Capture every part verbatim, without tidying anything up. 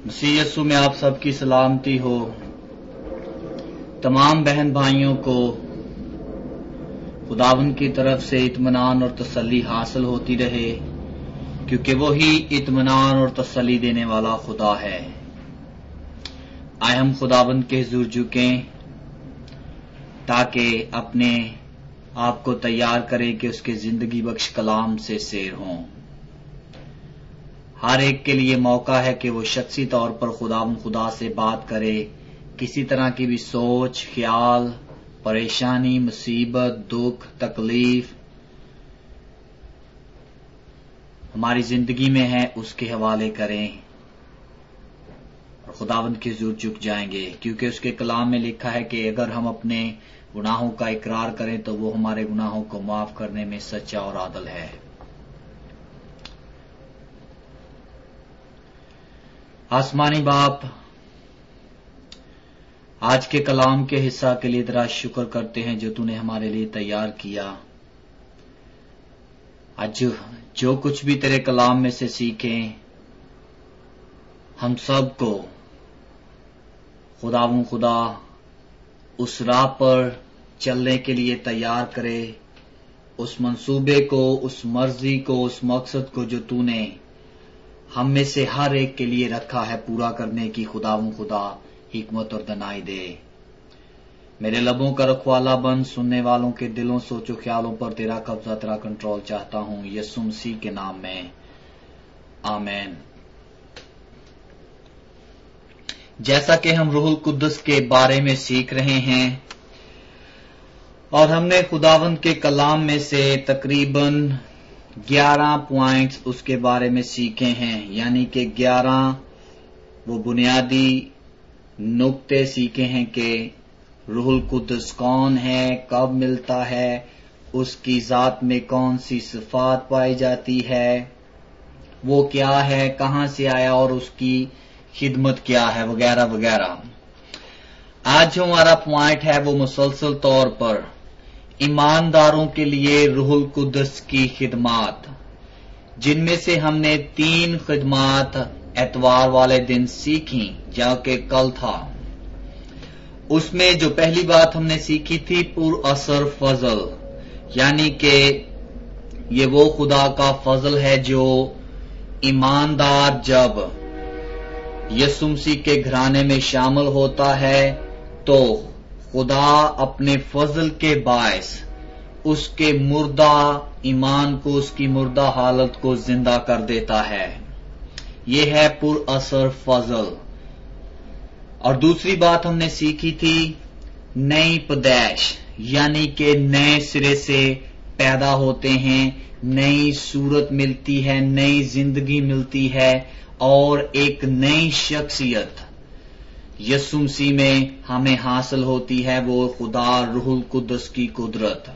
मसीह यीशु में आप सबकी सलामती हो। तमाम बहन भाइयों को खुदावंद की तरफ से इत्मीनान और तसल्ली हासिल होती रहे, क्योंकि वही इत्मीनान और तसल्ली देने वाला खुदा है। आए हम खुदावंद के हुजूर झुकें ताकि अपने आप को तैयार करें कि उसके जिंदगी बख्श कलाम से सैर हों। हर एक के लिए मौका है कि वो शख्सी तौर पर खुदावंद खुदा से बात करे। किसी तरह की भी सोच, ख्याल, परेशानी, मुसीबत, दुख, तकलीफ हमारी जिंदगी में है, उसके हवाले करें और खुदावंद के हुजूर झुक जाएंगे, क्योंकि उसके कलाम में लिखा है कि अगर हम अपने गुनाहों का इकरार करें तो वो हमारे गुनाहों को माफ करने में सच्चा और आदल है। आसमानी बाप, आज के कलाम के हिस्सा के लिए तेरा शुक्र करते हैं जो तूने हमारे लिए तैयार किया। आज जो कुछ भी तेरे कलाम में से सीखें, हम सब को खुदावंद खुदा उस राह पर चलने के लिए तैयार करे, उस मंसूबे को, उस मर्जी को, उस मकसद को जो तूने हम में से हर एक के लिए रखा है पूरा करने की खुदावंद खुदा हिकमत और दनाई दे। मेरे लबों का रखवाला बन, सुनने वालों के दिलों सोचो ख्यालों पर तेरा कब्जा, तेरा कंट्रोल चाहता हूं, यीशु मसीह के नाम में, आमीन। जैसा कि हम रूहुल कुद्दस के बारे में सीख रहे हैं और हमने खुदावंद के कलाम में से तकरीबन ग्यारह पॉइंट्स उसके बारे में सीखे हैं, यानी कि ग्यारह वो बुनियादी नुक्ते सीखे हैं कि रूहुल कुद्दस कौन है, कब मिलता है, उसकी जात में कौन सी सिफात पाई जाती है, वो क्या है, कहां से आया और उसकी खिदमत क्या है, वगैरह वगैरह। आज जो हमारा पॉइंट है वो मुसलसल तौर पर ईमानदारों के लिए रूहुल कुद्दस की खिदमात, जिनमें से हमने तीन खिदमात एतवार वाले दिन सीखी, जो कि कल था। उसमें जो पहली बात हमने सीखी थी पुर असर फजल, यानी कि ये वो खुदा का फजल है जो ईमानदार जब यीशु मसीह के घराने में शामिल होता है तो खुदा अपने फजल के बायस उसके मुर्दा ईमान को, उसकी मुर्दा हालत को जिंदा कर देता है। ये है पुर असर फजल। और दूसरी बात हमने सीखी थी नई पैदाइश, यानी कि नए सिरे से पैदा होते हैं, नई सूरत मिलती है, नई जिंदगी मिलती है और एक नई शख्सियत यीशु मसीह में हमें हासिल होती है, वो खुदा रूहुल कुद्दस की कुदरत।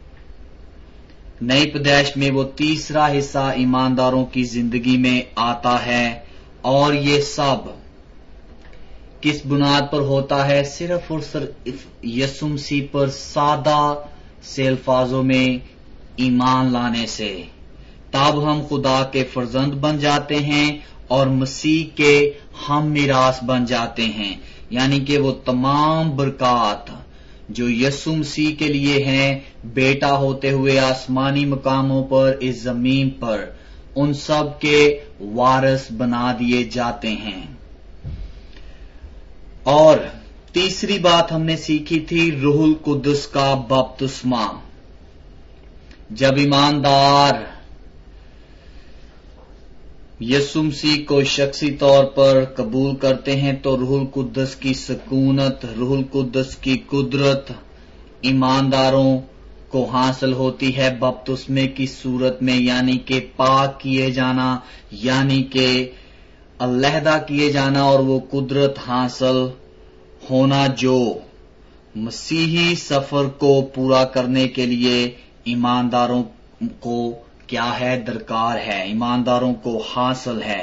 नई पैदाइश में वो तीसरा हिस्सा ईमानदारों की जिंदगी में आता है और ये सब किस बुनियाद पर होता है? सिर्फ और सिर्फ यीशु मसीह पर सादा से अल्फाजों में ईमान लाने से। तब हम खुदा के फर्जंद बन जाते हैं और मसीह के हम मिरास बन जाते हैं, यानी कि वो तमाम बरकत जो यीशु मसीह के लिए हैं, बेटा होते हुए आसमानी मकामों पर, इस जमीन पर, उन सब के वारिस बना दिए जाते हैं। और तीसरी बात हमने सीखी थी रूहुल कुद्दस का बपतिस्मा। जब ईमानदार यीशु मसीह को शख्सी तौर पर कबूल करते हैं तो रूहुल कुद्दस की सकूनत, रूहुल कुद्दस की कुदरत ईमानदारों को हासिल होती है बपतिस्मे की सूरत में, यानी कि पाक किए जाना, यानी कि अलहदा किए जाना और वो कुदरत हासिल होना जो मसीही सफर को पूरा करने के लिए ईमानदारों को क्या है, दरकार है, ईमानदारों को हासिल है,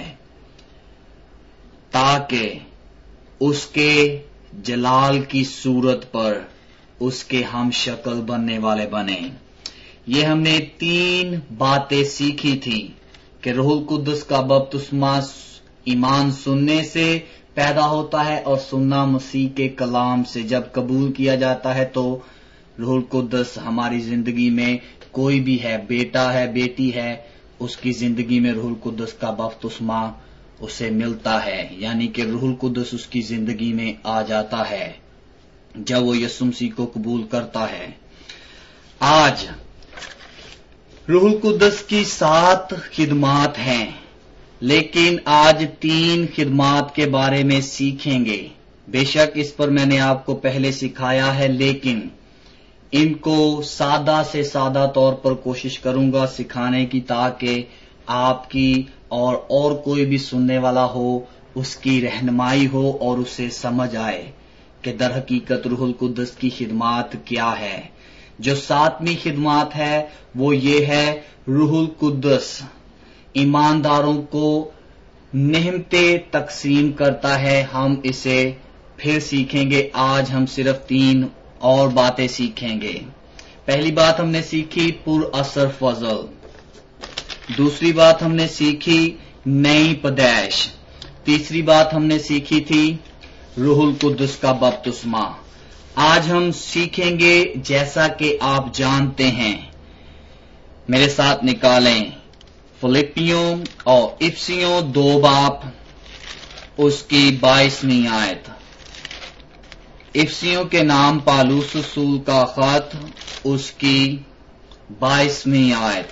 ताकि उसके जलाल की सूरत पर उसके हम शक्ल बनने वाले बने। ये हमने तीन बातें सीखी थी कि रूहुल कुद्दस का बपतिस्मा ایمان سننے سے پیدا ہوتا ہے اور سننا مسیح کے کلام سے. جب قبول کیا جاتا ہے تو روح القدس ہماری زندگی میں کوئی بھی ہے، بیٹا ہے، بیٹی ہے، اس کی زندگی میں روح القدس کا بپتسمہ اسے ملتا ہے، یعنی کہ روح القدس اس کی زندگی میں آ جاتا ہے جب وہ یسوع مسیح کو قبول کرتا ہے. آج روح القدس کی سات خدمات ہیں، لیکن آج تین خدمات کے بارے میں سیکھیں گے. بے شک اس پر میں نے آپ کو پہلے سکھایا ہے، لیکن ان کو سادہ سے سادہ طور پر کوشش کروں گا سکھانے کی، تاکہ آپ کی اور اور کوئی بھی سننے والا ہو اس کی رہنمائی ہو اور اسے سمجھ آئے کہ در حقیقت روح القدس کی خدمات کیا ہے. جو ساتویں خدمات ہے وہ یہ ہے، روح القدس ایمانداروں کو نعمتیں تقسیم کرتا ہے. ہم اسے پھر سیکھیں گے. آج ہم صرف تین اور باتیں سیکھیں گے. پہلی بات ہم نے سیکھی پر اثر فضل، دوسری بات ہم نے سیکھی نئی پیدائش، تیسری بات ہم نے سیکھی تھی روح القدس کا بپتسمہ. آج ہم سیکھیں گے جیسا کہ آپ جانتے ہیں. میرے ساتھ نکالیں فلپیوں اور افسیوں دو باب اس کی بائیسویں آیت. افسیوں کے نام پالوس رسول کا خط اس کی بائیسویں آیت.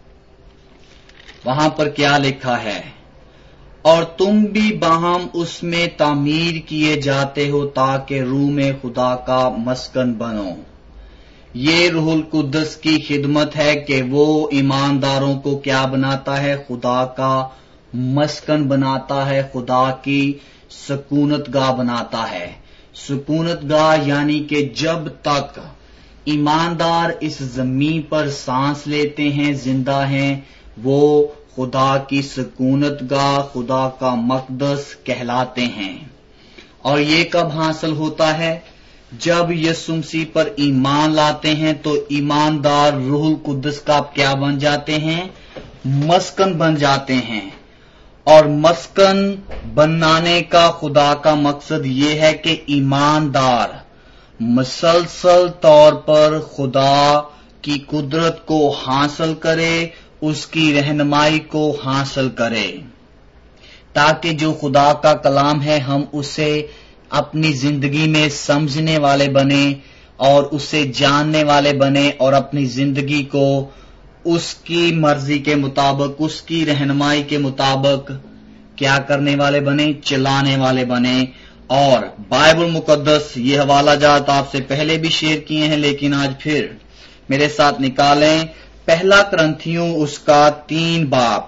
وہاں پر کیا لکھا ہے؟ اور تم بھی باہم اس میں تعمیر کیے جاتے ہو تاکہ روح میں خدا کا مسکن بنو. یہ روح القدس کی خدمت ہے کہ وہ ایمانداروں کو کیا بناتا ہے؟ خدا کا مسکن بناتا ہے، خدا کی سکونت گاہ بناتا ہے. سکونت گاہ یعنی کہ جب تک ایماندار اس زمین پر سانس لیتے ہیں، زندہ ہیں، وہ خدا کی سکونت گاہ، خدا کا مقدس کہلاتے ہیں. اور یہ کب حاصل ہوتا ہے؟ جب یسوع مسیح پر ایمان لاتے ہیں تو ایماندار روح القدس کا کیا بن جاتے ہیں؟ مسکن بن جاتے ہیں. اور مسکن بنانے کا خدا کا مقصد یہ ہے کہ ایماندار مسلسل طور پر خدا کی قدرت کو حاصل کرے، اس کی رہنمائی کو حاصل کرے، تاکہ جو خدا کا کلام ہے ہم اسے اپنی زندگی میں سمجھنے والے بنے اور اسے جاننے والے بنے اور اپنی زندگی کو اس کی مرضی کے مطابق، اس کی رہنمائی کے مطابق کیا کرنے والے بنے؟ چلانے والے بنے. اور بائبل مقدس یہ حوالہ جات آپ سے پہلے بھی شیئر کیے ہیں، لیکن آج پھر میرے ساتھ نکالیں پہلا کرنتھیوں اس کا تین باپ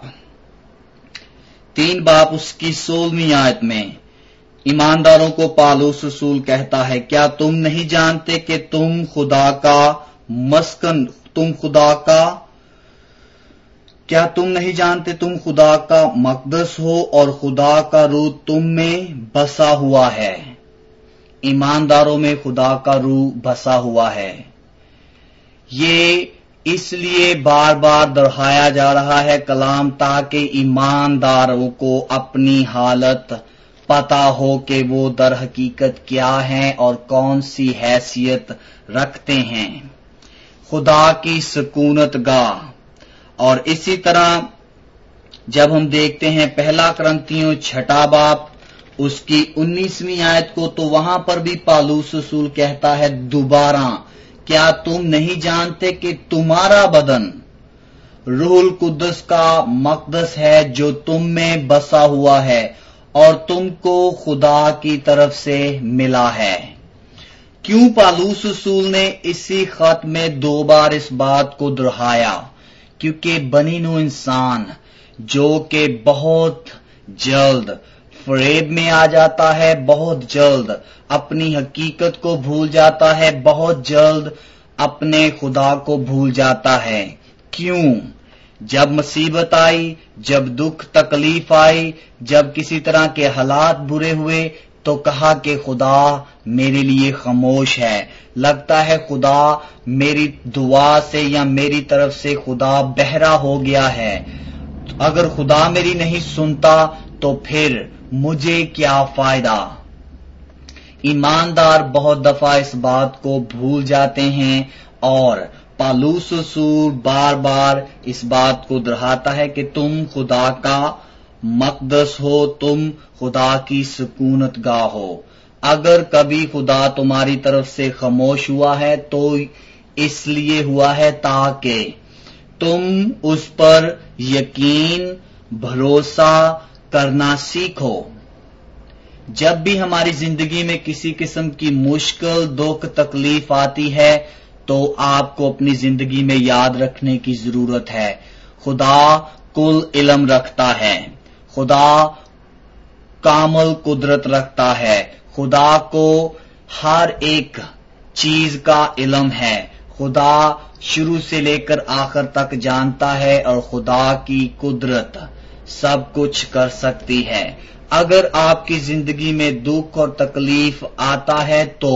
تین باپ اس کی سولہویں آیت میں ایمانداروں کو پالوس رسول کہتا ہے، کیا تم نہیں جانتے کہ تم خدا کا مسکن تم خدا کا کیا تم نہیں جانتے تم خدا کا مقدس ہو اور خدا کا روح تم میں بسا ہوا ہے. ایمانداروں میں خدا کا روح بسا ہوا ہے. یہ اس لیے بار بار دہرایا جا رہا ہے کلام، تاکہ ایمانداروں کو اپنی حالت پتا ہو کہ وہ در حقیقت کیا ہیں اور کون سی حیثیت رکھتے ہیں. خدا کی سکونت گاہ. اور اسی طرح جب ہم دیکھتے ہیں پہلا کرنتھیوں چھٹا باپ اس کی انیسویں آیت کو، تو وہاں پر بھی پالوس رسول کہتا ہے دوبارہ، کیا تم نہیں جانتے کہ تمہارا بدن روح القدس کا مقدس ہے جو تم میں بسا ہوا ہے اور تم کو خدا کی طرف سے ملا ہے. کیوں پالوس رسول نے اسی خط میں دو بار اس بات کو دہرایا؟ کیونکہ بنی نوع انسان جو کہ بہت جلد فریب میں آ جاتا ہے، بہت جلد اپنی حقیقت کو بھول جاتا ہے، بہت جلد اپنے خدا کو بھول جاتا ہے. کیوں؟ جب مصیبت آئی، جب دکھ تکلیف آئی، جب کسی طرح کے حالات برے ہوئے تو کہا کہ خدا میرے لیے خاموش ہے، لگتا ہے خدا میری دعا سے یا میری طرف سے خدا بہرا ہو گیا ہے. اگر خدا میری نہیں سنتا तो फिर मुझे क्या फायदा। ईमानदार बहुत दफा इस बात को भूल जाते हैं और पालूस रसूल बार बार इस बात को दोहराता है कि तुम खुदा का मकदस हो, तुम खुदा की सुकूनत गाह हो। अगर कभी खुदा तुम्हारी तरफ से खामोश हुआ है तो इसलिए हुआ है ताकि तुम उस पर यकीन भरोसा करना सीखो। जब भी हमारी जिंदगी में किसी किस्म की मुश्किल दुख तकलीफ आती है तो आपको अपनी जिंदगी में याद रखने की जरूरत है, खुदा कुल इल्म रखता है, खुदा कामल कुदरत रखता है, खुदा को हर एक चीज का इल्म है, खुदा शुरू से लेकर आखिर तक जानता है और खुदा की कुदरत सब कुछ कर सकती है। अगर आपकी जिंदगी में दुख और तकलीफ आता है तो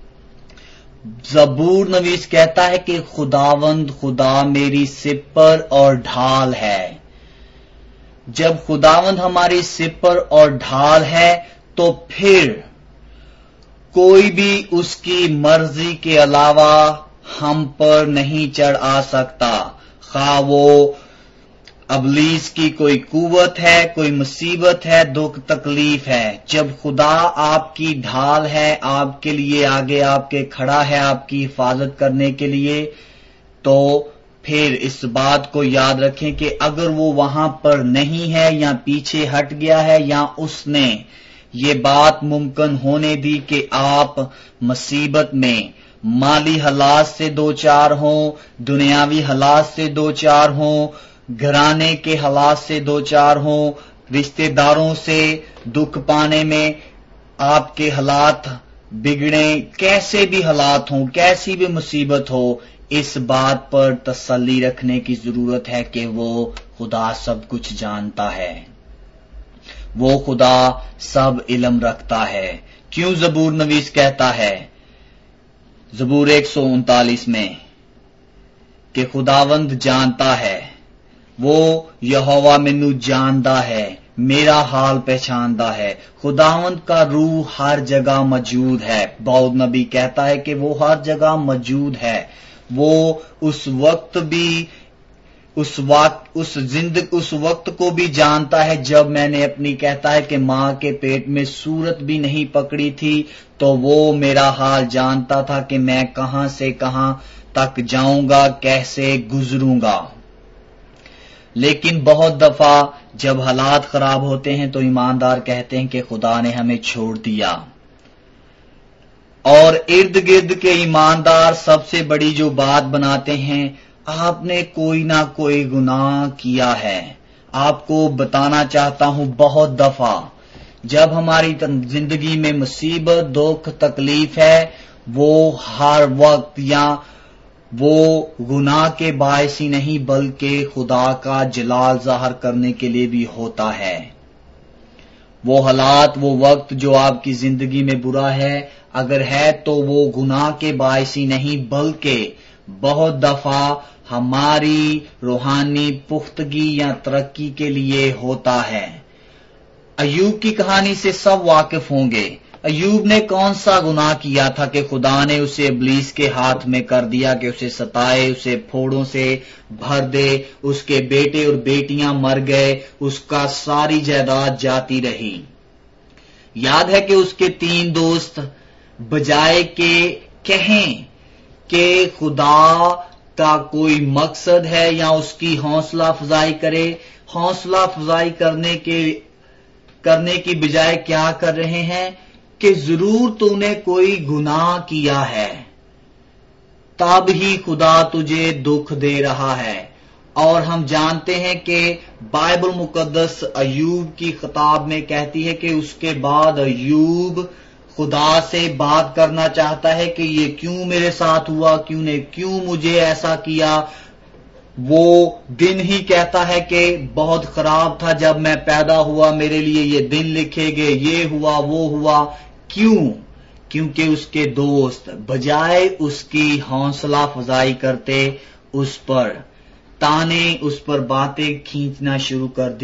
ज़बूर नवीस कहता है कि खुदावंद खुदा मेरी सिपर और ढाल है। जब खुदावंद हमारी सिपर और ढाल है तो फिर कोई भी उसकी मर्जी के अलावा हम पर नहीं चढ़ आ सकता, खा वो अबलीस की कोई कुवत है, कोई मुसीबत है, दुख तकलीफ है। जब खुदा आपकी ढाल है, आपके लिए आगे आपके खड़ा है आपकी हिफाजत करने के लिए, तो फिर इस बात को याद रखें कि अगर वो वहां पर नहीं है या पीछे हट गया है या उसने ये बात मुमकिन होने दी कि आप मुसीबत में माली हालात से दो चार हों, दुनियावी हालात से दो चार हों, घराने के हालात से दो चार हों, रिश्तेदारों से दुख पाने में आपके हालात बिगड़े, कैसे भी हालात हों, कैसी भी मुसीबत हो, इस बात पर तसल्ली रखने की जरूरत है कि वो खुदा सब कुछ जानता है, वो खुदा सब इल्म रखता है। क्यों ज़बूर नवीस कहता है ज़बूर एक सौ उनतालीस में कि खुदावंद जानता है, वो यहोवा मैनू जानदा है, मेरा हाल पहचानदा है। खुदावंद का रूह हर जगह मौजूद है। दाऊद नबी कहता है कि वो हर जगह मौजूद है, वो उस वक्त भी उस वक्त उस जिंदगी उस वक्त को भी जानता है जब मैंने अपनी कहता है कि मां के पेट में सूरत भी नहीं पकड़ी थी तो वो मेरा हाल जानता था कि मैं कहां से कहां तक जाऊंगा, कैसे गुजरूंगा। लेकिन बहुत दफा जब हालात खराब होते हैं तो ईमानदार कहते हैं कि खुदा ने हमें छोड़ दिया, और इर्द गिर्द के ईमानदार सबसे बड़ी जो बात बनाते हैं, आपने कोई ना कोई गुनाह किया है। आपको बताना चाहता हूं बहुत दफा जब हमारी जिंदगी में मुसीबत दुख तकलीफ है, वो हर वक्त या वो गुनाह के बायस ही नहीं बल्कि खुदा का जलाल ज़ाहिर करने के लिए भी होता है। वो हालात वो वक्त जो आपकी जिंदगी में बुरा है अगर है तो वो गुनाह के बायस ही नहीं बल्कि बहुत दफा हमारी रूहानी पुख्तगी या तरक्की के लिए होता है। अय्यूब की कहानी से सब वाकिफ होंगे। अय्यूब ने कौन सा गुनाह किया था कि खुदा ने उसे इब्लीस के हाथ में कर दिया कि उसे सताए, उसे फोड़ों से भर दे, उसके बेटे और बेटियां मर गए, उसका सारी जायदाद जाती रही। याद है कि उसके तीन दोस्त बजाय के कहें कि खुदा का कोई मकसद है या उसकी हौसला अफजाई करे, हौसला अफजाई करने के करने की बजाय क्या कर रहे हैं कि जरूर तूने कोई गुनाह किया है तब ही खुदा तुझे दुख दे रहा है। और हम जानते हैं कि बाइबल मुकद्दस अय्यूब की खिताब में कहती है कि उसके बाद अय्यूब खुदा से बात करना चाहता है कि ये क्यों मेरे साथ हुआ, क्यों ने क्यों मुझे ऐसा किया। वो दिन ही कहता है कि बहुत खराब था जब मैं पैदा हुआ, मेरे लिए ये दिन लिखे गए, ये हुआ वो हुआ। क्यों? क्योंकि उसके दोस्त बजाय उसकी हौसला अफजाई करते उस पर ताने, उस पर बातें खींचना शुरू कर दी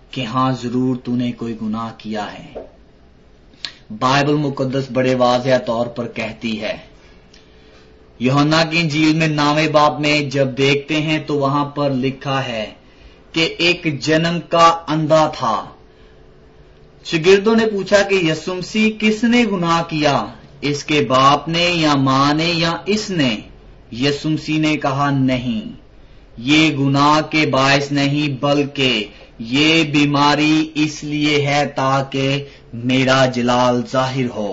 کہ ہاں ضرور تو نے کوئی گناہ کیا ہے۔ بائبل مقدس بڑے واضح طور پر کہتی ہے، یوحنا کی انجیل میں نویں باب میں جب دیکھتے ہیں تو وہاں پر لکھا ہے کہ ایک جنم کا اندھا تھا۔ شاگردوں نے پوچھا کہ یسوع مسیح کس نے گناہ کیا، اس کے باپ نے یا ماں نے یا اس نے؟ یسوع مسیح نے کہا نہیں، یہ گناہ کے باعث نہیں بلکہ یہ بیماری اس لیے ہے تاکہ میرا جلال ظاہر ہو۔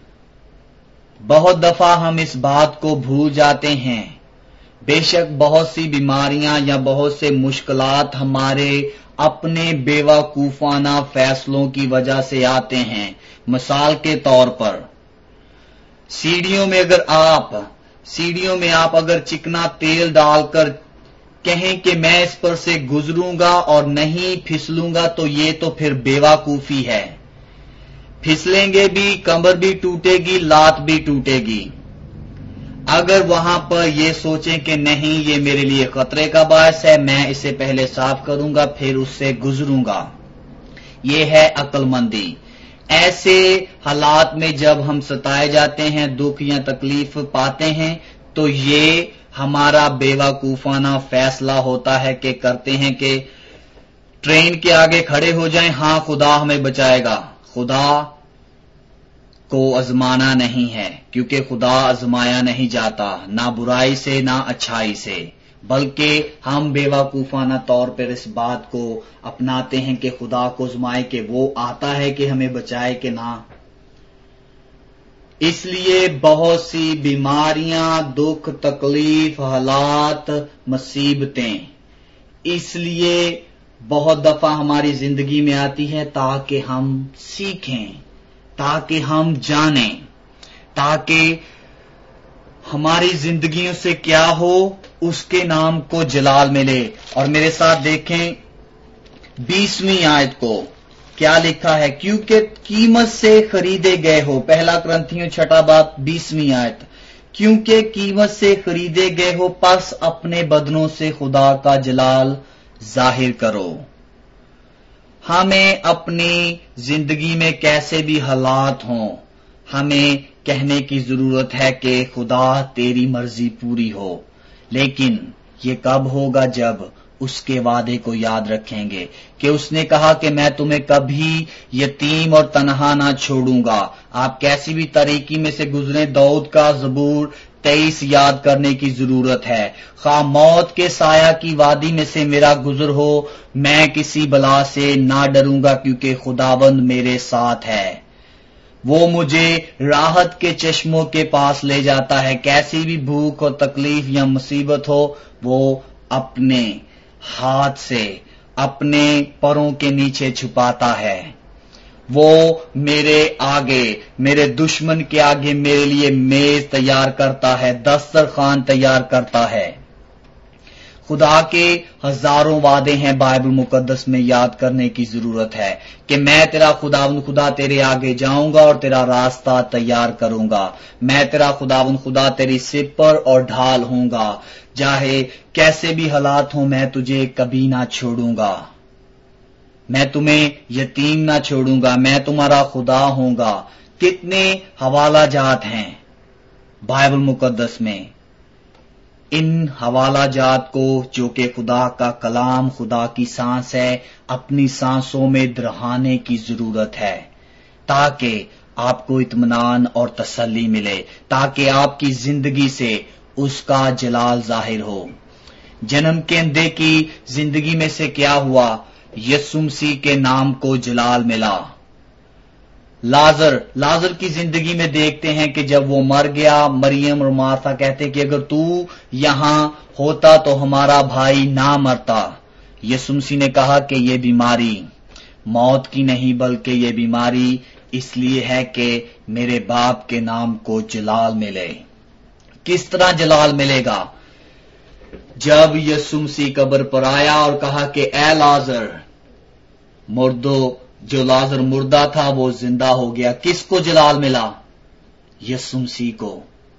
بہت دفعہ ہم اس بات کو بھول جاتے ہیں۔ بے شک بہت سی بیماریاں یا بہت سے مشکلات ہمارے اپنے بیوقوفانہ فیصلوں کی وجہ سے آتے ہیں۔ مثال کے طور پر سیڑھیوں میں اگر آپ سیڑھیوں میں آپ اگر چکنا تیل ڈال کر کہیں کہ میں اس پر سے گزروں گا اور نہیں پھسلوں گا تو یہ تو پھر بیوقوفی ہے۔ پھسلیں گے بھی، کمر بھی ٹوٹے گی، لات بھی ٹوٹے گی۔ اگر وہاں پر یہ سوچیں کہ نہیں یہ میرے لیے خطرے کا باعث ہے، میں اسے پہلے صاف کروں گا پھر اس سے گزروں گا، یہ ہے عقل مندی۔ ایسے حالات میں جب ہم ستائے جاتے ہیں، دکھ یا تکلیف پاتے ہیں تو یہ ہمارا بیوقوفانہ فیصلہ ہوتا ہے کہ کرتے ہیں کہ ٹرین کے آگے کھڑے ہو جائیں، ہاں خدا ہمیں بچائے گا۔ خدا کو آزمانا نہیں ہے، کیونکہ خدا آزمایا نہیں جاتا، نہ برائی سے نہ اچھائی سے، بلکہ ہم بیوقوفانہ طور پر اس بات کو اپناتے ہیں کہ خدا کو آزمائے کہ وہ آتا ہے کہ ہمیں بچائے کہ نہ۔ اس لیے بہت سی بیماریاں، دکھ، تکلیف، حالات، مصیبتیں اس لیے بہت دفعہ ہماری زندگی میں آتی ہے تاکہ ہم سیکھیں، تاکہ ہم جانیں، تاکہ ہماری زندگیوں سے کیا ہو، اس کے نام کو جلال ملے۔ اور میرے ساتھ دیکھیں بیسویں آیت کو، کیا لکھا ہے؟ کیونکہ قیمت سے خریدے گئے ہو، پہلا کرنتھیوں چھٹا باب بیسویں آیت، کیونکہ قیمت سے خریدے گئے ہو پس اپنے بدنوں سے خدا کا جلال ظاہر کرو۔ ہمیں اپنی زندگی میں کیسے بھی حالات ہوں، ہمیں کہنے کی ضرورت ہے کہ خدا تیری مرضی پوری ہو، لیکن یہ کب ہوگا؟ جب اس کے وعدے کو یاد رکھیں گے کہ اس نے کہا کہ میں تمہیں کبھی یتیم اور تنہا نہ چھوڑوں گا۔ آپ کیسی بھی طریقے میں سے گزریں، داؤد کا زبور تیئیس یاد کرنے کی ضرورت ہے۔ خواہ موت کے سایہ کی وادی میں سے میرا گزر ہو، میں کسی بلا سے نہ ڈروں گا کیونکہ خداوند میرے ساتھ ہے۔ وہ مجھے راحت کے چشموں کے پاس لے جاتا ہے۔ کیسی بھی بھوک اور تکلیف یا مصیبت ہو، وہ اپنے ہاتھ سے اپنے پروں کے نیچے چھپاتا ہے۔ وہ میرے آگے، میرے دشمن کے آگے میرے لیے میز تیار کرتا ہے، دسترخوان تیار کرتا ہے۔ خدا کے ہزاروں وعدے ہیں بائبل مقدس میں، یاد کرنے کی ضرورت ہے کہ میں تیرا خداوند خدا تیرے آگے جاؤں گا اور تیرا راستہ تیار کروں گا۔ میں تیرا خداوند خدا تیری سپر اور ڈھال ہوں گا، چاہے کیسے بھی حالات ہوں میں تجھے کبھی نہ چھوڑوں گا، میں تمہیں یتیم نہ چھوڑوں گا، میں تمہارا خدا ہوں گا۔ کتنے حوالہ جات ہیں بائبل مقدس میں، ان حوالہ جات کو جو کہ خدا کا کلام، خدا کی سانس ہے، اپنی سانسوں میں دہرانے کی ضرورت ہے تاکہ آپ کو اطمینان اور تسلی ملے، تاکہ آپ کی زندگی سے اس کا جلال ظاہر ہو۔ جنم کے اندھے کی زندگی میں سے کیا ہوا؟ یسوع مسیح کے نام کو جلال ملا۔ لازر لازر کی زندگی میں دیکھتے ہیں کہ جب وہ مر گیا، مریم اور مارتھا کہتے کہ اگر تو یہاں ہوتا تو ہمارا بھائی نہ مرتا۔ یسوع مسیح نے کہا کہ یہ بیماری موت کی نہیں بلکہ یہ بیماری اس لیے ہے کہ میرے باپ کے نام کو جلال ملے۔ کس طرح جلال ملے گا؟ جب یسوع مسیح قبر پر آیا اور کہا کہ اے لازر، مردو جو لازر مردہ تھا وہ زندہ ہو گیا۔ کس کو جلال ملا؟ یسوع مسیح کو۔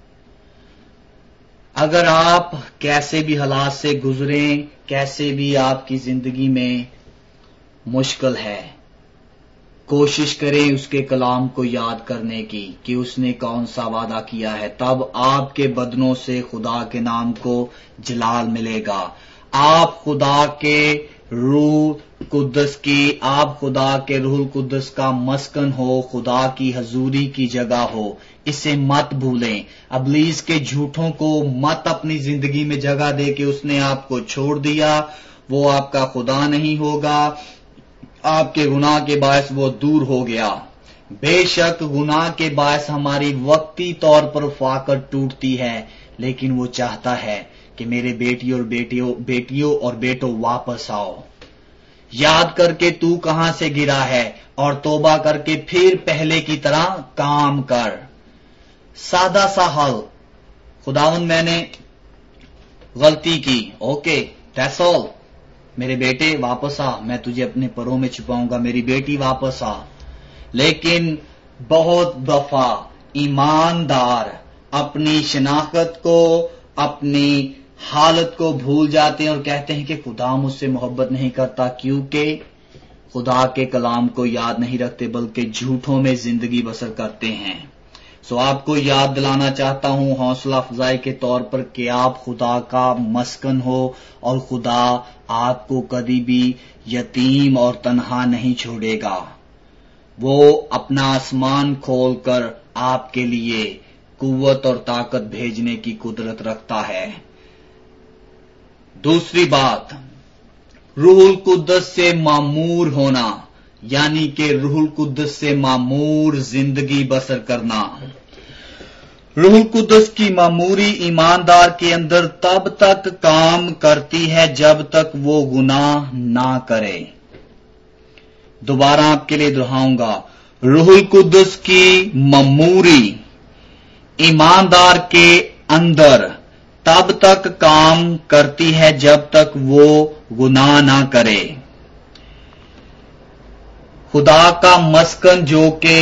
اگر آپ کیسے بھی حالات سے گزریں، کیسے بھی آپ کی زندگی میں مشکل ہے. کوشش کریں اس کے کلام کو یاد کرنے کی کہ اس نے کون سا وعدہ کیا ہے. تب آپ کے بدنوں سے خدا کے نام کو جلال ملے گا. آپ خدا کے روح قدس کی آپ خدا کے روح القدس کا مسکن ہو، خدا کی حضوری کی جگہ ہو. اسے مت بھولیں. ابلیس کے جھوٹوں کو مت اپنی زندگی میں جگہ دے کہ اس نے آپ کو چھوڑ دیا، وہ آپ کا خدا نہیں ہوگا، آپ کے گناہ کے باعث وہ دور ہو گیا. بے شک گناہ کے باعث ہماری وقتی طور پر فاقت ٹوٹتی ہے، لیکن وہ چاہتا ہے کہ میرے بیٹی اور بیٹیوں بیٹیوں اور بیٹوں واپس آؤ. یاد کر کے تو کہاں سے گرا ہے اور توبہ کر کے پھر پہلے کی طرح کام کر. سادہ سا حل. خداوند میں نے غلطی کی، اوکے دیٹس آل. میرے بیٹے واپس آ، میں تجھے اپنے پروں میں چھپاؤں گا. میری بیٹی واپس آ. لیکن بہت دفعہ ایماندار اپنی شناخت کو، اپنی حالت کو بھول جاتے ہیں اور کہتے ہیں کہ خدا مجھ سے محبت نہیں کرتا، کیونکہ خدا کے کلام کو یاد نہیں رکھتے بلکہ جھوٹوں میں زندگی بسر کرتے ہیں. سو آپ کو یاد دلانا چاہتا ہوں حوصلہ افزائی کے طور پر کہ آپ خدا کا مسکن ہو اور خدا آپ کو کبھی بھی یتیم اور تنہا نہیں چھوڑے گا. وہ اپنا آسمان کھول کر آپ کے لیے قوت اور طاقت بھیجنے کی قدرت رکھتا ہے. دوسری بات، روح القدس سے معمور ہونا، یعنی کہ روح القدس سے معمور زندگی بسر کرنا. روح القدس کی معموری ایماندار کے اندر تب تک کام کرتی ہے جب تک وہ گناہ نہ کرے. دوبارہ آپ کے لیے دہراؤں گا، روح القدس کی معموری ایماندار کے اندر تب تک کام کرتی ہے جب تک وہ گناہ نہ کرے. خدا کا مسکن جو کہ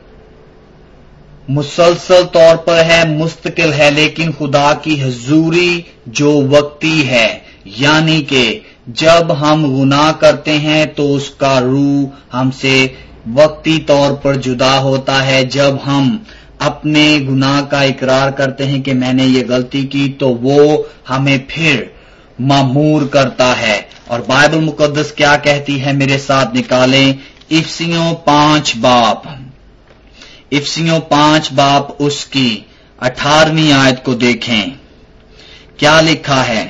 مسلسل طور پر ہے، مستقل ہے، لیکن خدا کی حضوری جو وقتی ہے، یعنی کہ جب ہم گناہ کرتے ہیں تو اس کا روح ہم سے وقتی طور پر جدا ہوتا ہے. جب ہم اپنے گناہ کا اقرار کرتے ہیں کہ میں نے یہ غلطی کی تو وہ ہمیں پھر معمور کرتا ہے. اور بائبل مقدس کیا کہتی ہے، میرے ساتھ نکالیں افسیوں پانچ باپ افسیوں پانچ باپ اس کی اٹھارہویں آیت کو دیکھیں. کیا لکھا ہے؟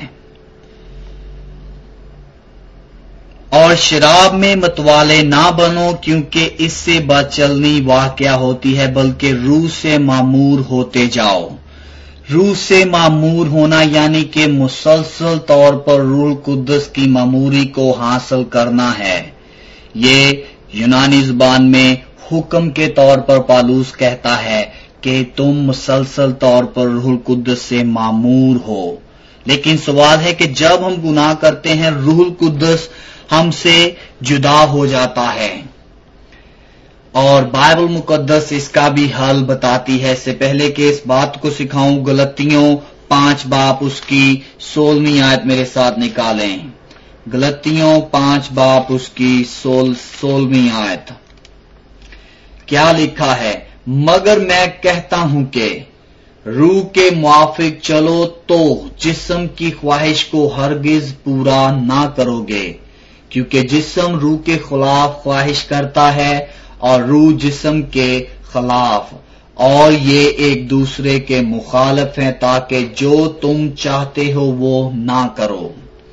اور شراب میں متوالے نہ بنو، کیونکہ اس سے بدچلنی واقع ہوتی ہے، بلکہ روح سے معمور ہوتے جاؤ. روح سے معمور ہونا یعنی کہ مسلسل طور پر روح القدس کی معموری کو حاصل کرنا ہے. یہ یونانی زبان میں حکم کے طور پر پالوس کہتا ہے کہ تم مسلسل طور پر روح القدس سے معمور ہو. لیکن سوال ہے کہ جب ہم گناہ کرتے ہیں روح القدس ہم سے جدا ہو جاتا ہے، اور بائبل مقدس اس کا بھی حل بتاتی ہے. اس سے پہلے کہ اس بات کو سکھاؤں، گلتیوں پانچ باپ اس کی سولہویں آیت میرے ساتھ نکالیں. گلتیوں پانچ باپ اس کی سول سولہویں آیت. کیا لکھا ہے؟ مگر میں کہتا ہوں کہ روح کے موافق چلو تو جسم کی خواہش کو ہرگز پورا نہ کرو گے، کیونکہ جسم روح کے خلاف خواہش کرتا ہے اور روح جسم کے خلاف، اور یہ ایک دوسرے کے مخالف ہیں تاکہ جو تم چاہتے ہو وہ نہ کرو.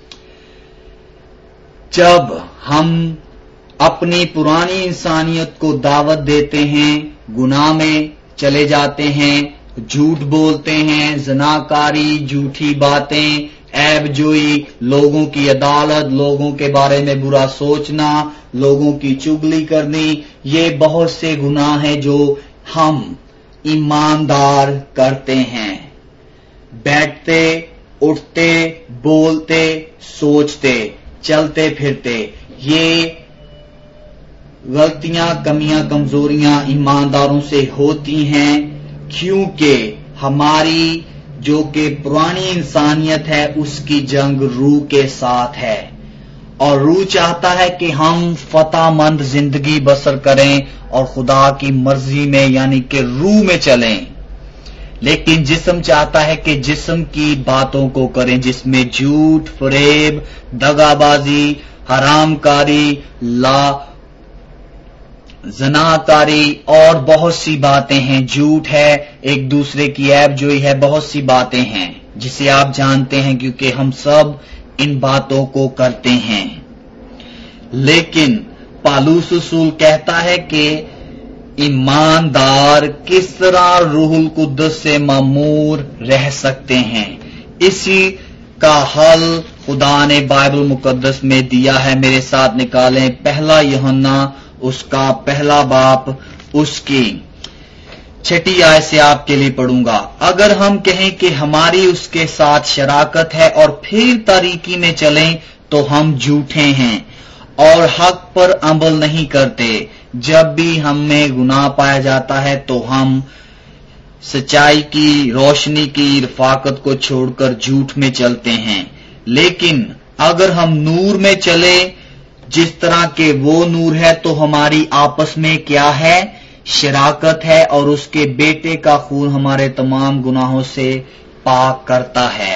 جب ہم اپنی پرانی انسانیت کو دعوت دیتے ہیں، گناہ میں چلے جاتے ہیں، جھوٹ بولتے ہیں، زناکاری، جھوٹی باتیں، عیب جوئی، لوگوں کی عدالت، لوگوں کے بارے میں برا سوچنا، لوگوں کی چگلی کرنی، یہ بہت سے گناہ ہیں جو ہم ایماندار کرتے ہیں. بیٹھتے، اٹھتے، بولتے، سوچتے، چلتے پھرتے، یہ غلطیاں، کمیاں، کمزوریاں ایمانداروں سے ہوتی ہیں، کیونکہ ہماری جو کہ پرانی انسانیت ہے اس کی جنگ روح کے ساتھ ہے، اور روح چاہتا ہے کہ ہم فتح مند زندگی بسر کریں اور خدا کی مرضی میں یعنی کہ روح میں چلیں، لیکن جسم چاہتا ہے کہ جسم کی باتوں کو کریں جس میں جھوٹ، فریب، دغا بازی، حرام کاری، لا زناکاری اور بہت سی باتیں ہیں، جھوٹ ہے، ایک دوسرے کی عیب جوئی ہے، بہت سی باتیں ہیں جسے آپ جانتے ہیں کیونکہ ہم سب ان باتوں کو کرتے ہیں۔ لیکن پالوس رسول کہتا ہے کہ ایماندار کس طرح روح القدس سے مامور رہ سکتے ہیں۔ اسی کا حل خدا نے بائبل مقدس میں دیا ہے۔ میرے ساتھ نکالیں پہلا یوحنا اس کا پہلا باپ اس کی چھٹی آیت سے آپ کے لیے پڑھوں گا۔ اگر ہم کہیں کہ ہماری اس کے ساتھ شراکت ہے اور پھر طریقی میں چلیں تو ہم جھوٹے ہیں اور حق پر عمل نہیں کرتے۔ جب بھی ہم میں گناہ پایا جاتا ہے تو ہم سچائی کی روشنی کی رفاقت کو چھوڑ کر جھوٹ میں چلتے ہیں۔ لیکن اگر ہم نور میں چلے جس طرح کہ وہ نور ہے تو ہماری آپس میں کیا ہے؟ شراکت ہے، اور اس کے بیٹے کا خون ہمارے تمام گناہوں سے پاک کرتا ہے۔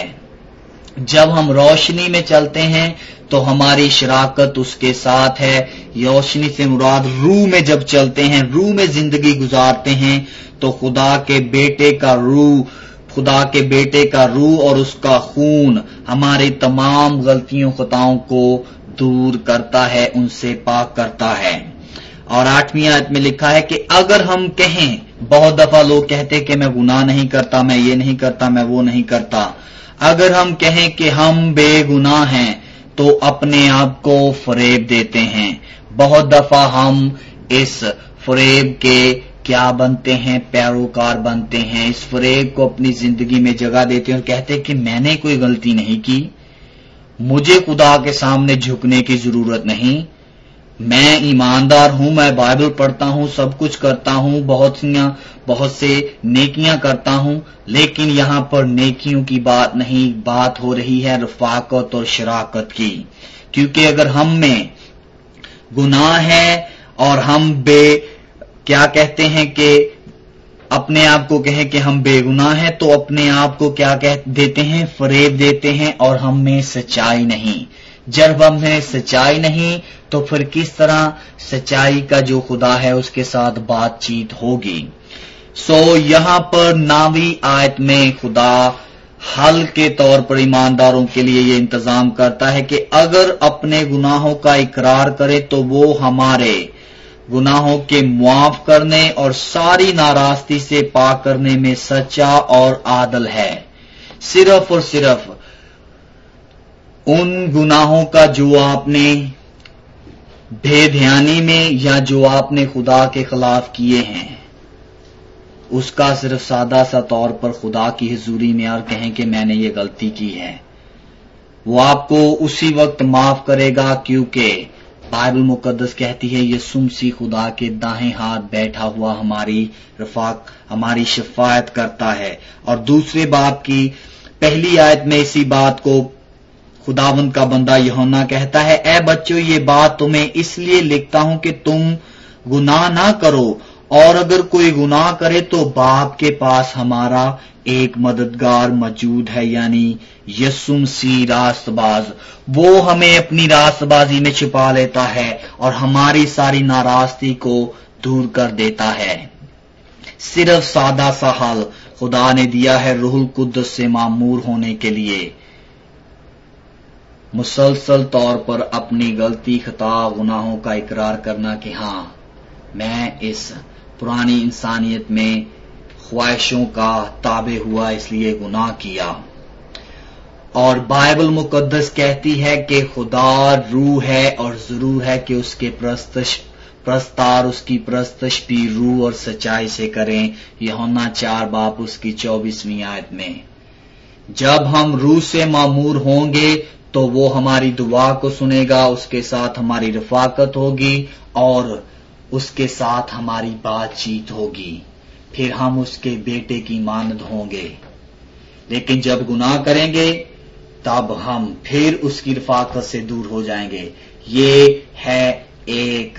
جب ہم روشنی میں چلتے ہیں تو ہماری شراکت اس کے ساتھ ہے۔ روشنی سے مراد روح میں جب چلتے ہیں، روح میں زندگی گزارتے ہیں تو خدا کے بیٹے کا روح خدا کے بیٹے کا روح اور اس کا خون ہماری تمام غلطیوں خطاؤں کو دور کرتا ہے، ان سے پاک کرتا ہے۔ اور آٹھویں آیت میں لکھا ہے کہ اگر ہم کہیں، بہت دفعہ لوگ کہتے کہ میں گناہ نہیں کرتا، میں یہ نہیں کرتا، میں وہ نہیں کرتا، اگر ہم کہیں کہ ہم بے گناہ ہیں تو اپنے آپ کو فریب دیتے ہیں۔ بہت دفعہ ہم اس فریب کے کیا بنتے ہیں؟ پیروکار بنتے ہیں، اس فریب کو اپنی زندگی میں جگہ دیتے ہیں اور کہتے ہیں کہ میں نے کوئی غلطی نہیں کی، مجھے خدا کے سامنے جھکنے کی ضرورت نہیں، میں ایماندار ہوں، میں بائبل پڑھتا ہوں، سب کچھ کرتا ہوں، بہت سیاں بہت سے نیکیاں کرتا ہوں، لیکن یہاں پر نیکیوں کی بات نہیں، بات ہو رہی ہے رفاقت اور شراکت کی۔ کیونکہ اگر ہم میں گناہ ہے اور ہم بے کیا کہتے ہیں کہ اپنے آپ کو کہیں کہ ہم بے گناہ ہیں تو اپنے آپ کو کیا کہہ دیتے ہیں؟ فریب دیتے ہیں، اور ہم میں سچائی نہیں۔ جب ہم میں سچائی نہیں تو پھر کس طرح سچائی کا جو خدا ہے اس کے ساتھ بات چیت ہوگی؟ سو یہاں پر ناوی آیت میں خدا حل کے طور پر ایمانداروں کے لیے یہ انتظام کرتا ہے کہ اگر اپنے گناہوں کا اقرار کرے تو وہ ہمارے گناہوں کے معاف کرنے اور ساری ناراستی سے پاک کرنے میں سچا اور عادل ہے۔ صرف اور صرف ان گناہوں کا جو آپ نے بے دھیانی میں یا جو آپ نے خدا کے خلاف کیے ہیں اس کا صرف سادہ سا طور پر خدا کی حضوری میں اور کہیں کہ میں نے یہ غلطی کی ہے، وہ آپ کو اسی وقت معاف کرے گا، کیونکہ بائبل مقدس کہتی ہے یسوع مسیح خدا کے دائیں ہاتھ بیٹھا ہوا ہماری رفاق ہماری شفاعت کرتا ہے۔ اور دوسرے باب کی پہلی آیت میں اسی بات کو خداوند کا بندہ یوحنا کہتا ہے، اے بچوں یہ بات تمہیں اس لیے لکھتا ہوں کہ تم گناہ نہ کرو، اور اگر کوئی گناہ کرے تو باپ کے پاس ہمارا ایک مددگار موجود ہے، یعنی یسوع مسیح راست باز، وہ ہمیں اپنی راست بازی میں چھپا لیتا ہے اور ہماری ساری ناراستی کو دور کر دیتا ہے۔ صرف سادہ سا حل خدا نے دیا ہے روح القدس سے معمور ہونے کے لیے، مسلسل طور پر اپنی غلطی خطا گناہوں کا اقرار کرنا کہ ہاں میں اس پرانی انسانیت میں خواہشوں کا تابع ہوا، اس لیے گناہ کیا۔ اور بائبل مقدس کہتی ہے کہ خدا روح ہے اور ضرور ہے کہ اس کے پرستش پرستار اس کی پرستش بھی روح اور سچائی سے کریں، یوحنا چار باپ اس کی چوبیسویں آیت میں۔ جب ہم روح سے معمور ہوں گے تو وہ ہماری دعا کو سنے گا، اس کے ساتھ ہماری رفاقت ہوگی اور اس کے ساتھ ہماری بات چیت ہوگی، پھر ہم اس کے بیٹے کی مانند ہوں گے۔ لیکن جب گناہ کریں گے तब हम फिर उसकी रफाकत से दूर हो जाएंगे। ये है एक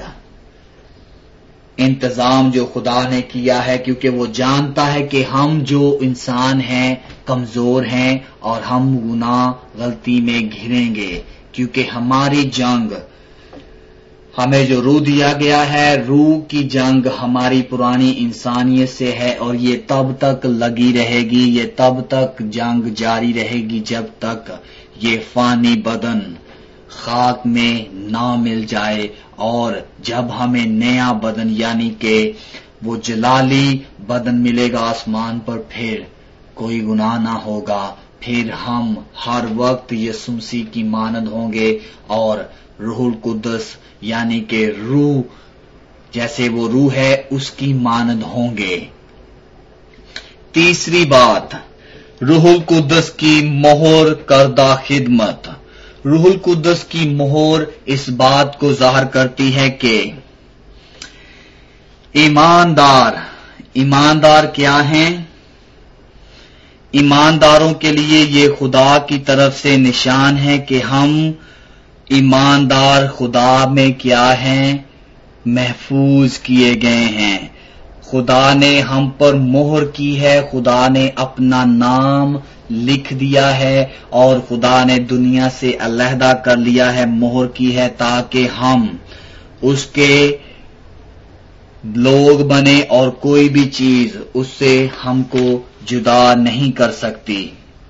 इंतजाम जो खुदा ने किया है, क्योंकि वो जानता है कि हम जो इंसान हैं कमजोर हैं और हम गुनाह गलती में घिरेंगे, क्योंकि हमारी जंग, हमें जो रूह दिया गया है, रूह की जंग हमारी पुरानी इंसानियत से है और ये तब तक लगी रहेगी, ये तब तक जंग जारी रहेगी जब तक ये फानी बदन खाक में ना मिल जाए। और जब हमें नया बदन यानी कि वो जलाली बदन मिलेगा आसमान पर, फिर कोई गुनाह ना होगा, फिर हम हर वक्त यीशु मसीह की मानद होंगे और रूहुल कुद्दस यानी कि रूह, जैसे वो रूह है उसकी मानद होंगे। तीसरी बात, रूहुल कुद्दस की मोहर करदा खिदमत। रूहुल कुद्दस की मोहर इस बात को जाहिर करती है कि ईमानदार, ईमानदार क्या हैं? ईमानदारों के लिए ये खुदा की तरफ से निशान है कि हम ईमानदार खुदा में क्या हैं? महफूज किए गए हैं। खुदा ने हम पर मोहर की है, खुदा ने अपना नाम लिख दिया है और खुदा ने दुनिया से अलहदा कर लिया है, मोहर की है, ताकि हम उसके लोग बने और कोई भी चीज उससे हमको जुदा नहीं कर सकती।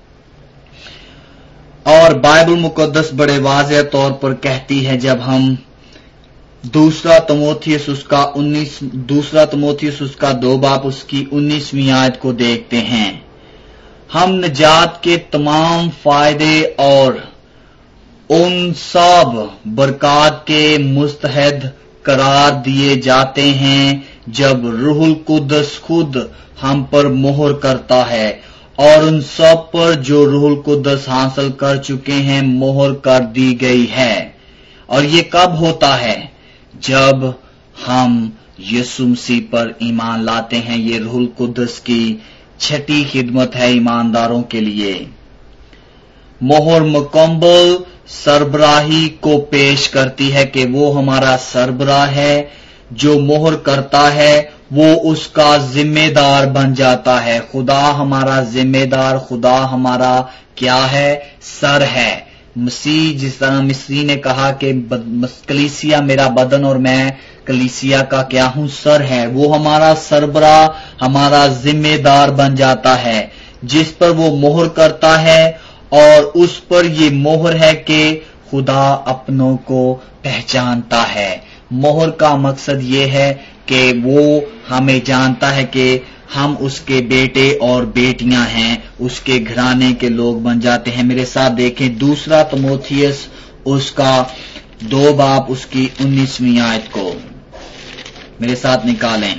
और बाइबल मुकद्दस बड़े वाज़ेह तौर पर कहती है, जब हम दूसरा तमोथियस उसका उन्नीस दूसरा तमोथियस उसका दो बाप उसकी उन्नीसवीं आयत को देखते हैं, हम निजात के तमाम फायदे और उन सब बरकत के मुस्तहद करार दिए जाते हैं जब रूहुल कुद्दस खुद हम पर मोहर करता है, और उन सब पर जो रूहुल कुद्दस हासिल कर चुके हैं मोहर कर दी गई है। और ये कब होता है? जब हम यीशु मसीह पर ईमान लाते हैं। ये रूहुल कुद्दस की छठी खिदमत है ईमानदारों के लिए। मोहर मुकम्मल सरबराही को पेश करती है कि वो हमारा सरबराह है, जो मोहर करता है वो उसका जिम्मेदार बन जाता है। खुदा हमारा जिम्मेदार, खुदा हमारा क्या है? सर है। मसीह, जिस तरह मसीह ने कहा कि कलीसिया मेरा बदन और मैं कलीसिया का क्या हूं? सर है। वो हमारा सरबराह, हमारा जिम्मेदार बन जाता है, जिस पर वो मोहर करता है। और उस पर ये मोहर है कि खुदा अपनों को पहचानता है। मोहर का मकसद ये है कि वो हमें जानता है कि हम उसके बेटे और बेटियां हैं, उसके घराने के लोग बन जाते हैं। मेरे साथ देखें दूसरा तमोथियस उसका दो बाप उसकी उन्नीसवीं आयत को मेरे साथ निकालें।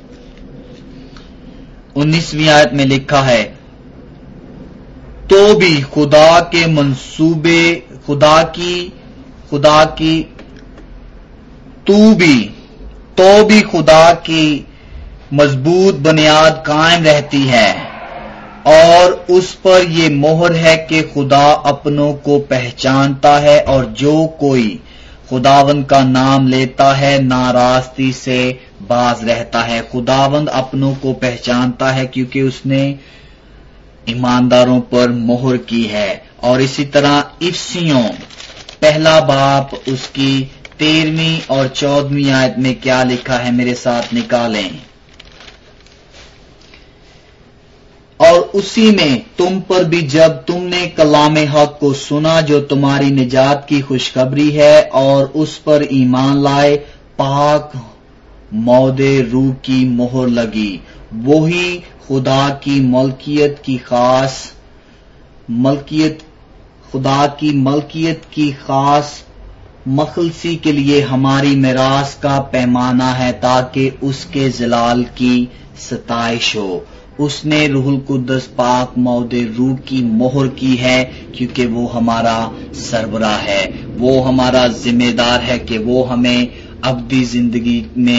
उन्नीसवीं आयत में लिखा है, तो भी खुदा के मंसूबे, खुदा की खुदा की तू भी तो भी खुदा की मजबूत बुनियाद कायम रहती है, और उस पर ये मोहर है कि खुदा अपनों को पहचानता है, और जो कोई खुदावंद का नाम लेता है नाराजगी से बाज रहता है। खुदावंद अपनों को पहचानता है क्योंकि उसने ईमानदारों पर मोहर की है। और इसी तरह इफसियों पहला बाप उसकी तेरहवीं और चौदहवीं आयत में क्या लिखा है? मेरे साथ निकालें। और उसी में तुम पर भी जब तुमने कलाम हक को सुना जो तुम्हारी निजात की खुशखबरी है, और उस पर ईमान लाए, पाक मौदे रूह की मोहर लगी। वही खुदा की मलकियत की खास मलकियत खुदा की मलकियत की खास मखलसी के लिए हमारी मिरास का पैमाना है, ताकि उसके जलाल की सताइश हो। उसने रूहुल कुद्दस पाक मौदे रूह की मोहर की है, क्योंकि वो हमारा सरबराह है, वो हमारा जिम्मेदार है कि वो हमें अब्दी जिंदगी में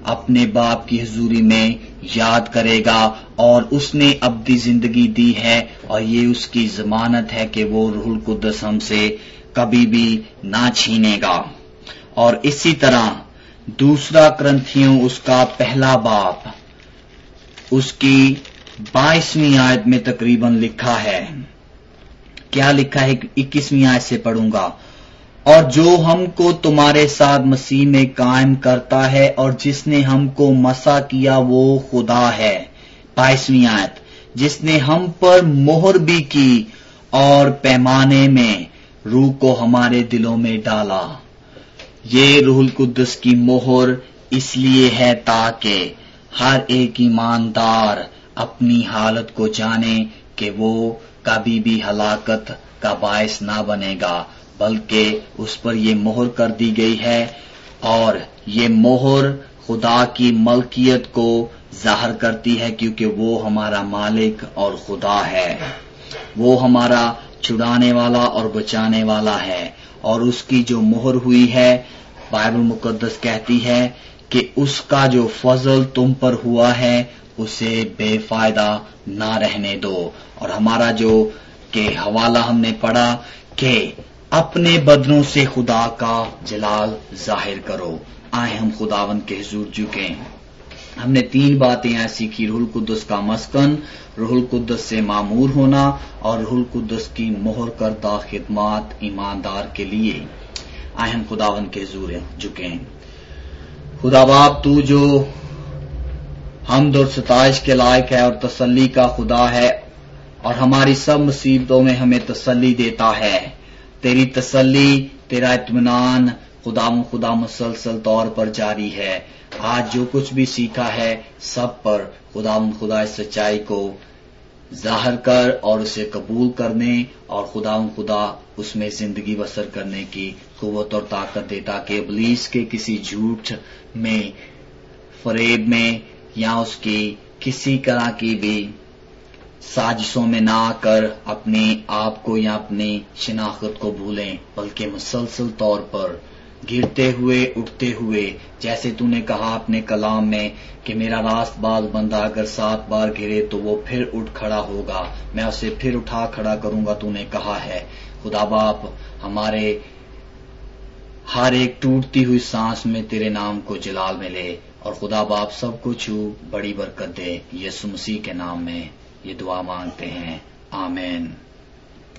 اپنے باپ کی حضوری میں یاد کرے گا، اور اس نے ابدی زندگی دی ہے، اور یہ اس کی ضمانت ہے کہ وہ روح القدس ہم سے کبھی بھی نہ چھینے گا۔ اور اسی طرح دوسرا کرنتھیوں اس کا پہلا باب اس کی بائیسویں آیت میں تقریباً لکھا ہے، کیا لکھا ہے؟ اکیسویں آیت سے پڑھوں گا۔ اور جو ہم کو تمہارے ساتھ مسیح میں قائم کرتا ہے اور جس نے ہم کو مسح کیا وہ خدا ہے۔ بائیسویں آیت، جس نے ہم پر مہر بھی کی اور پیمانے میں روح کو ہمارے دلوں میں ڈالا۔ یہ روح القدس کی مہر اس لیے ہے تاکہ ہر ایک ایماندار اپنی حالت کو جانے کہ وہ کبھی بھی ہلاکت کا باعث نہ بنے گا، بلکہ اس پر یہ مہر کر دی گئی ہے، اور یہ مہر خدا کی ملکیت کو ظاہر کرتی ہے، کیونکہ وہ ہمارا مالک اور خدا ہے، وہ ہمارا چھڑانے والا اور بچانے والا ہے۔ اور اس کی جو مہر ہوئی ہے، بائبل مقدس کہتی ہے کہ اس کا جو فضل تم پر ہوا ہے اسے بے فائدہ نہ رہنے دو۔ اور ہمارا جو کہ حوالہ ہم نے پڑھا کہ اپنے بدنوں سے خدا کا جلال ظاہر کرو۔ آئے ہم خداوند کے حضور جھکیں۔ ہم نے تین باتیں یہاں سیکھی: روح القدس کا مسکن، روح القدس سے معمور ہونا، اور روح القدس کی مہر کردہ خدمات ایماندار کے لیے۔ آئے ہم خداوند کے حضور جھکیں۔ خدا باپ، تو جو حمد اور ستائش کے لائق ہے اور تسلی کا خدا ہے، اور ہماری سب مصیبتوں میں ہمیں تسلی دیتا ہے، تیری تسلی، تیرا اطمینان خدا خدا مسلسل طور پر جاری ہے۔ آج جو کچھ بھی سیکھا ہے سب پر خدا خدا اس سچائی کو ظاہر کر اور اسے قبول کرنے اور خدا خدا اس میں زندگی بسر کرنے کی قوت اور طاقت دے، تاکہ ابلیس کے کسی جھوٹ میں، فریب میں، یا اس کی کسی طرح کی بھی سازشوں میں نہ آ کر اپنے آپ کو یا اپنی شناخت کو بھولیں، بلکہ مسلسل طور پر گرتے ہوئے اٹھتے ہوئے، جیسے تو نے کہا اپنے کلام میں کہ میرا راست باز بندہ اگر سات بار گرے تو وہ پھر اٹھ کھڑا ہوگا، میں اسے پھر اٹھا کھڑا کروں گا، تو نے کہا ہے۔ خدا باپ، ہمارے ہر ایک ٹوٹتی ہوئی سانس میں تیرے نام کو جلال ملے، اور خدا باپ سب کو چھو بڑی برکت دے۔ یسوع مسیح کے نام میں یہ دعا مانگتے ہیں، آمین۔